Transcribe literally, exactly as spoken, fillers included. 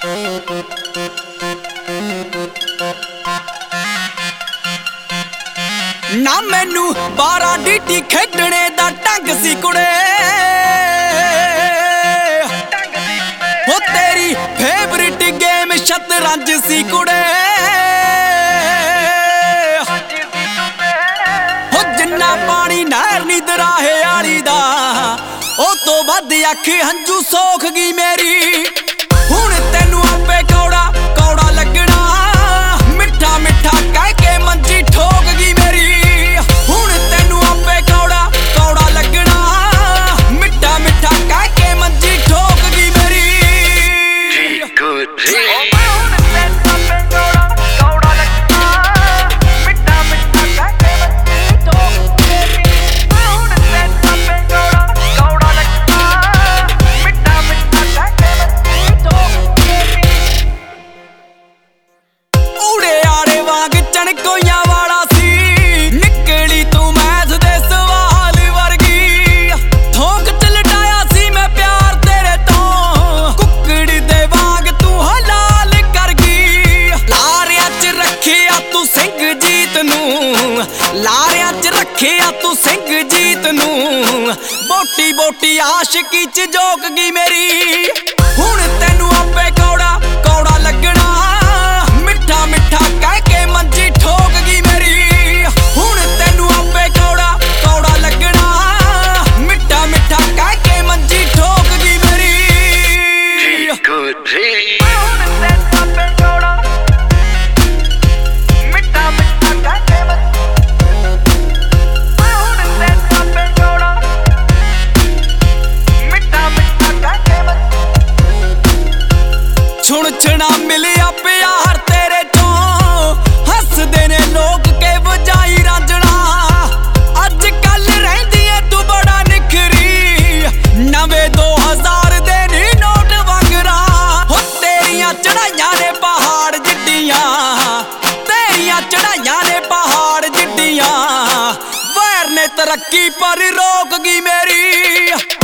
ना मैनू बारह डीटी खेडने दा ढंग सी कुड़े, हो तेरी फेवरेट गेम शतरंज सी कुड़े। हो जिन्ना पानी नहर नी दराहे आली दा, ओ तो वध अख हंजू सोख गई मेरी। हुण तेनू आपे कौड़ा कौड़ा लगना, मिठा मिठा कह के मंजी ठोक गई मेरी। हुण तेनू आपे कौड़ा कौड़ा लगना, मिठा मिठा कह के मंजी ठोक गई मेरी। कोइयां वाला सी निकली तू मैथ दे सवाल वर्गी, ठोक च लटाया सी मैं प्यार तेरे तो, कुकड़ी दे वांग तू हलाल कर गई। लारियां च रखिया तू सिंह जीत नू, लारियां च रखिया तू सिंह जीत नू, बोटी बोटी आशिकी च जोक गई मेरी। हुण तेनू आपे कौड़ा कौड़ा लगना, मिठा मिठा कह के मंजी ठोक गई मेरी। हुण तेनू आपे कौड़ा कौड़ा लगना, मिठा मिठा कह के मंजी ठोक गई मेरी। छुण छुना मिलिया प्यार तेरे तो, हसदे ने लोग के वजाई रांझना। अज कल रहिंदी है तू बड़ा निखरी, नवे दो हजार दे नी नोट वंगरा। हो तेरियां चढ़ाइयां ने पहाड़ जिड्डियां, तेरियां चढ़ाइयां ने पहाड़ जिड्डियां, वैर ने तरक्की पर रोक गई मेरी।